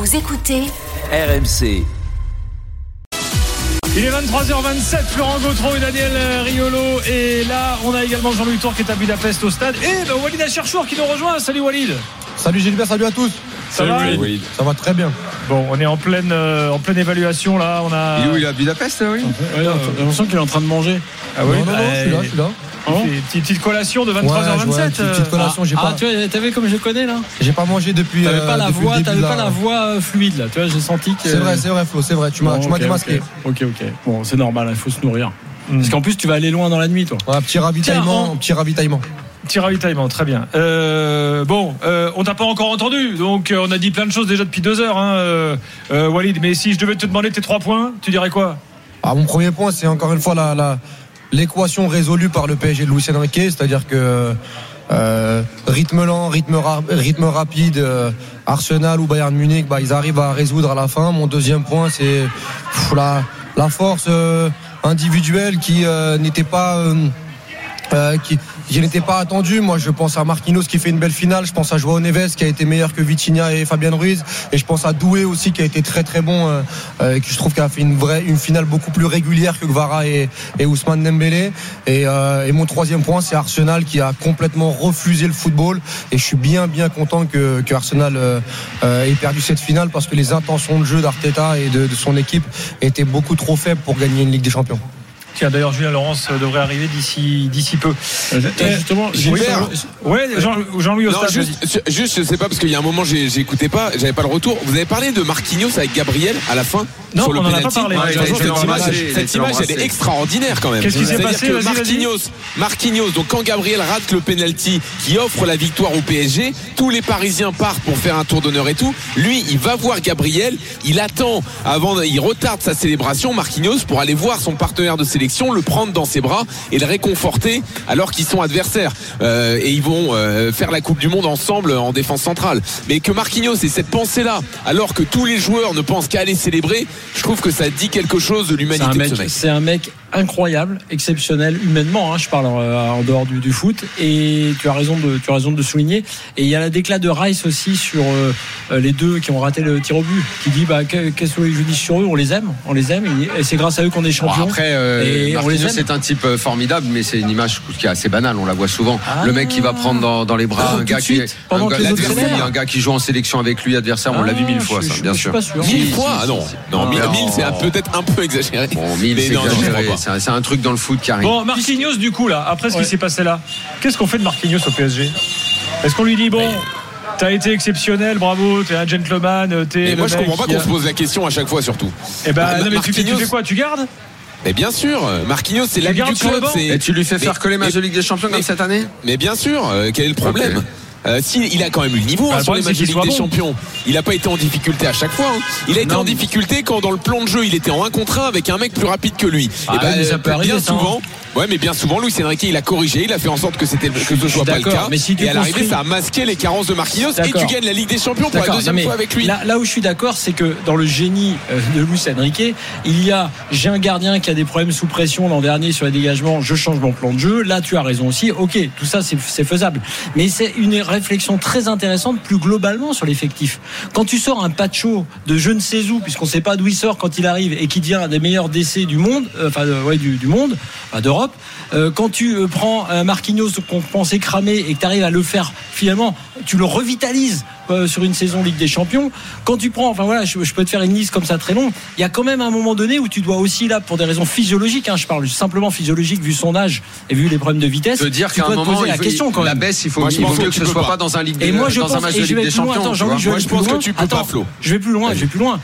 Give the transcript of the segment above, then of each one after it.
Vous écoutez RMC. Il est 23h27, Florent Gautreau et Daniel Riolo. Et là, on a également Jean-Louis Tour qui est à Budapest au stade. Et Walid Acharchour qui nous rejoint. Salut Walid. Salut Gilbert, salut à tous. Ça va Walid. Ça va très bien. Bon, on est en pleine évaluation là. On a... Il est où, il est à Budapest, oui. J'ai l'impression qu'il est en train de manger. Ah oui, non, je suis là. Petite collation de 23h27. Petite collation, j'ai pas. Tu vois, t'as vu comme je connais là. J'ai pas mangé depuis. T'avais pas la depuis voix fluide là. Tu vois, j'ai senti que. C'est vrai, Flo, c'est vrai. Tu m'as démasqué. Ok. Bon, c'est normal, il faut se nourrir. Parce qu'en plus, tu vas aller loin dans la nuit, toi. Ouais, petit ravitaillement. Petit ravitaillement, très bien. On t'a pas encore entendu, donc on a dit plein de choses déjà depuis 2 heures, Walid. Mais si je devais te demander tes 3 points, tu dirais quoi ? Mon premier point, c'est encore une fois l'équation résolue par le PSG de Luis Enrique, c'est-à-dire que rythme lent, rythme rapide, Arsenal ou Bayern Munich, ils arrivent à résoudre à la fin. Mon deuxième point, c'est la force individuelle qui n'était pas qui n'était pas attendu. Moi, je pense à Marquinhos qui fait une belle finale. Je pense à João Neves qui a été meilleur que Vitinha et Fabian Ruiz. Et je pense à Doué aussi qui a été très très bon. Qui je trouve qu'il a fait une finale beaucoup plus régulière que Kvara et Ousmane Dembélé. Et mon troisième point, c'est Arsenal qui a complètement refusé le football. Et je suis bien content que Arsenal ait perdu cette finale parce que les intentions de jeu d'Arteta et de son équipe étaient beaucoup trop faibles pour gagner une Ligue des Champions. Tiens, d'ailleurs, Julien Laurence devrait arriver d'ici peu. Justement, Jean-Louis au stade. Juste, je sais pas, parce qu'il y a un moment, j'écoutais pas, j'avais pas le retour. Vous avez parlé de Marquinhos avec Gabriel à la fin? Non, sur le on n'en a penalty. pas parlé. Cette image, elle est extraordinaire quand même. Qu'est-ce qui s'est passé? Marquinhos, donc quand Gabriel rate le penalty qui offre la victoire au PSG, tous les Parisiens partent pour faire un tour d'honneur et tout. Lui, il va voir Gabriel, il attend il retarde sa célébration, Marquinhos, pour aller voir son partenaire de sélection, le prendre dans ses bras et le réconforter alors qu'ils sont adversaires. Et ils vont faire la Coupe du Monde ensemble en défense centrale. Mais que Marquinhos ait cette pensée-là, alors que tous les joueurs ne pensent qu'à aller célébrer, je trouve que ça dit quelque chose de l'humanité de ce mec. C'est un mec incroyable, exceptionnel humainement, je parle en dehors du foot, et tu as raison de le souligner. Et il y a la déclat de Rice aussi sur les deux qui ont raté le tir au but, qui dit qu'est-ce que je dis sur eux, on les aime et c'est grâce à eux qu'on est champion. Après Marquinhos c'est un type formidable, mais c'est une image qui est assez banale, on la voit souvent. Le mec qui va prendre dans les bras un gars qui joue en sélection avec lui, adversaire, on l'a vu 1000 fois, ça, bien sûr. 1000 fois? Non, 1000 c'est peut-être un peu exagéré. Bon, 1000 c'est exagéré. C'est un truc dans le foot qui arrive. Bon, Marquinhos, du coup, là, après ce qui s'est passé là, qu'est-ce qu'on fait de Marquinhos au PSG? Est-ce qu'on lui dit, t'as été exceptionnel, bravo, t'es un gentleman, Et moi, je comprends pas qu'on se pose la question à chaque fois, surtout. Mais tu fais quoi? Tu gardes? Mais bien sûr, Marquinhos, c'est l'ami du club. Et tu lui fais faire que les matchs de Ligue des Champions comme cette année? Mais bien sûr, quel est le problème? Il a quand même eu le niveau sur les matchs de Ligue des Champions. Il n'a pas été en difficulté à chaque fois. Il a été en difficulté quand dans le plan de jeu il était en 1 contre 1 avec un mec plus rapide que lui. Ça peut arriver, souvent. Ouais, mais bien souvent, Luis Enrique, il a corrigé, il a fait en sorte que ce soit pas le cas. Et à l'arrivée, ça a masqué les carences de Marquinhos. Et tu gagnes la Ligue des Champions pour la deuxième fois avec lui. Là où je suis d'accord, c'est que dans le génie de Luis Enrique, j'ai un gardien qui a des problèmes sous pression l'an dernier sur les dégagements, je change mon plan de jeu. Là, tu as raison aussi. Ok, tout ça, c'est faisable. Mais c'est une réflexion très intéressante plus globalement sur l'effectif. Quand tu sors un Pacho de je ne sais où, puisqu'on ne sait pas d'où il sort quand il arrive et qui devient un des meilleurs décès du monde, du monde, d'Europe. Quand tu prends Marquinhos qu'on pensait cramer et que tu arrives à le faire finalement, tu le revitalises sur une saison Ligue des Champions. Quand tu prends, je peux te faire une liste comme ça très longue. Il y a quand même un moment donné où tu dois aussi, là, pour des raisons physiologiques, je parle simplement physiologique vu son âge et vu les problèmes de vitesse, de dire qu'à un moment la baisse, il vaut mieux que ce soit pas dans un match de Ligue des Champions. Je pense que tu peux pas, Flo. Je vais plus loin.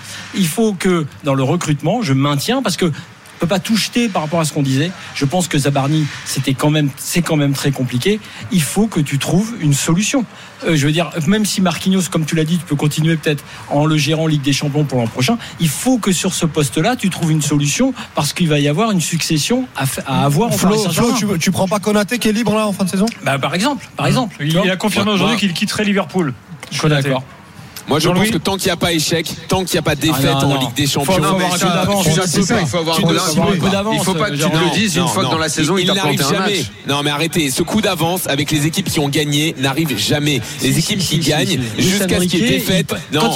Il faut que dans le recrutement, je maintiens parce que on peut pas tout jeter par rapport à ce qu'on disait. Je pense que Zabarni, c'est quand même très compliqué. Il faut que tu trouves une solution. Je veux dire, même si Marquinhos, comme tu l'as dit, tu peux continuer peut-être en le gérant Ligue des Champions pour l'an prochain. Il faut que sur ce poste-là, tu trouves une solution parce qu'il va y avoir une succession à avoir. Flo, tu prends pas Konaté qui est libre là en fin de saison? Par exemple. Il a confirmé aujourd'hui qu'il quitterait Liverpool. Je suis d'accord. Moi, je pense que tant qu'il n'y a pas échec, tant qu'il n'y a pas défaite en Ligue des Champions, il faut avoir un coup d'avance. Il faut pas que tu te le dises une fois que dans la saison, il n'arrive jamais. Non, mais arrêtez. Ce coup d'avance avec les équipes qui ont gagné n'arrive jamais. Les équipes qui gagnent jusqu'à ce qu'il y ait défaite. Non,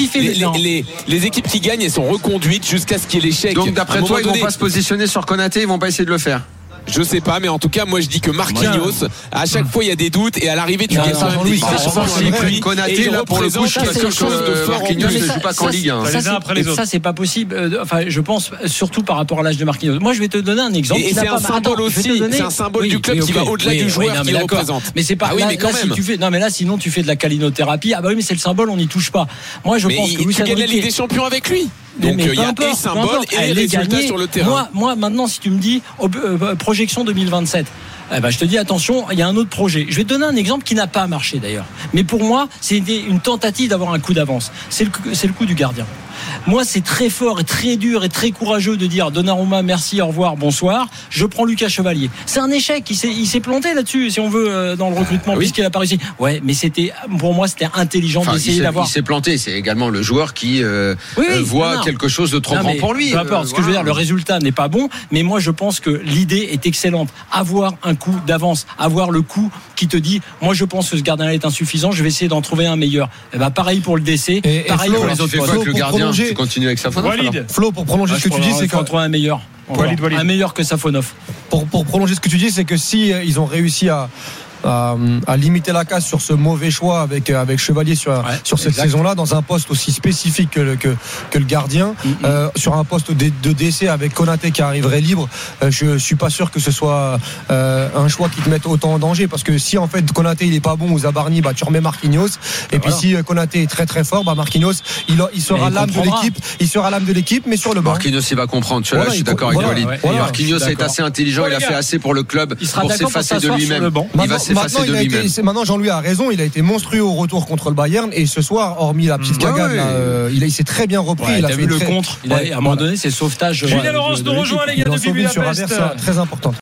les équipes qui gagnent, elles sont reconduites jusqu'à ce qu'il y ait l'échec. Donc, d'après toi, ils vont pas se positionner sur Konaté, ils vont pas essayer de le faire. Je sais pas, mais en tout cas, moi je dis que Marquinhos, à chaque fois il y a des doutes et à l'arrivée tu gagnes Konaté, là pour le coup, quelque chose de fort. Marquinhos ne joue pas qu'en Ligue 1. Ça, c'est pas possible. Enfin, je pense surtout par rapport à l'âge de Marquinhos. Moi, je vais te donner un exemple. Et c'est un symbole aussi. C'est un symbole du club qui va au-delà du joueur qui représente. Mais c'est pas. Ah oui, mais quand même. Non, mais là, sinon tu fais de la calinothérapie. Ah bah oui, mais c'est le symbole, on n'y touche pas. Moi, je pense que tu gagnes la Ligue des Champions avec lui. Donc il y a des symboles et les résultats sur le terrain. Moi, maintenant, si tu me dis projection 2027, je te dis attention, il y a un autre projet. Je vais te donner un exemple qui n'a pas marché d'ailleurs. Mais pour moi, c'était une tentative d'avoir un coup d'avance. C'est le coup du gardien. Moi, c'est très fort et très dur et très courageux de dire Donnarumma, merci, au revoir, bonsoir. Je prends Lucas Chevalier. C'est un échec. Il s'est planté là-dessus, si on veut, dans le recrutement, puisqu'il n'a pas réussi. Ouais, mais pour moi, c'était intelligent d'essayer d'avoir. Il s'est planté. C'est également le joueur qui voit quelque chose de trop grand pour lui. Peu importe. Ce que je veux dire, le résultat n'est pas bon, mais moi, je pense que l'idée est excellente. Avoir un coup d'avance, avoir le coup qui te dit, moi, je pense que ce gardien est insuffisant. Je vais essayer d'en trouver un meilleur. Pareil pour le DC, pareil pour les autres postes. Tu continues avec Safonov. Flo, pour prolonger ce que tu dis, c'est qu'on trouve un meilleur. Un meilleur que Safonov. Pour prolonger ce que tu dis, c'est que si ils ont réussi à limiter la casse sur ce mauvais choix avec Chevalier sur cette saison-là, dans un poste aussi spécifique que le gardien, sur un poste de décès avec Konaté qui arriverait libre, je suis pas sûr que ce soit un choix qui te mette autant en danger, parce que si en fait Konaté il est pas bon ou Zabarni, tu remets Marquinhos, et puis si Konaté est très très fort, Marquinhos il sera l'âme de l'équipe, mais sur le banc. Marquinhos il va comprendre, je suis d'accord avec Walid. Marquinhos est assez intelligent, il a fait assez pour le club pour s'effacer de lui-même. Maintenant, Jean-Louis a raison, il a été monstrueux au retour contre le Bayern, et ce soir, hormis la petite cagade, il s'est très bien repris. Il a vu le contre. À un moment donné, c'est le sauvetage. Julien Laurence nous rejoint, les gars, depuis Budapest. Très important.